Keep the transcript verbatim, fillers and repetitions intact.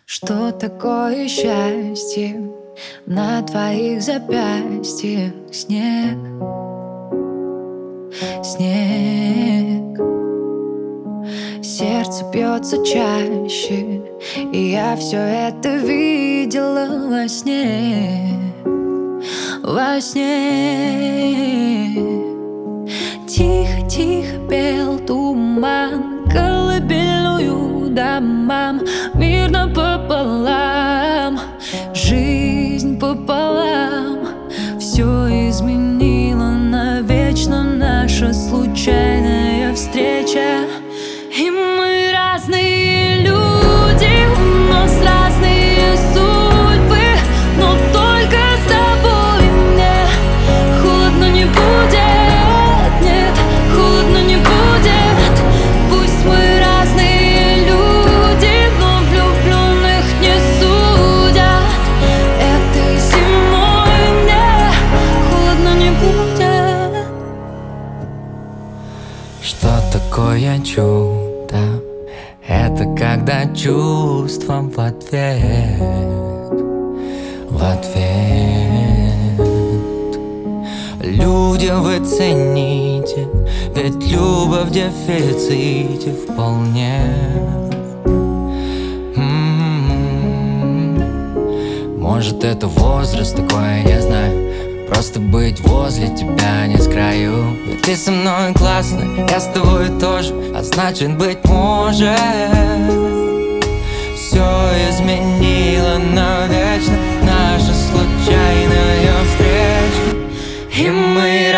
Что такое счастье? На твоих запястьях снег, снег. Сердце бьется чаще, и я все это видела во сне, во сне. Тихо-тихо пел туман колыбельную домам, мирно пополам, жизнь пополам. Все изменило навечно наша случайная встреча. И мы разные люди, у нас разные судьбы, но только с тобой мне холодно не будет, нет, холодно не будет. Пусть мы разные люди, но влюбленных не судят. Этой зимой мне холодно не будет. Что такое чудо? Это когда чувством в ответ, в ответ. Люди, вы цените, ведь любовь в дефиците вполне. М-м-м. Может, это возраст такой, я знаю. Просто быть возле тебя не с краю. Ведь ты со мной классно, я с тобой тоже, а значит, быть может, все изменило навечно наша случайная встреча. И мы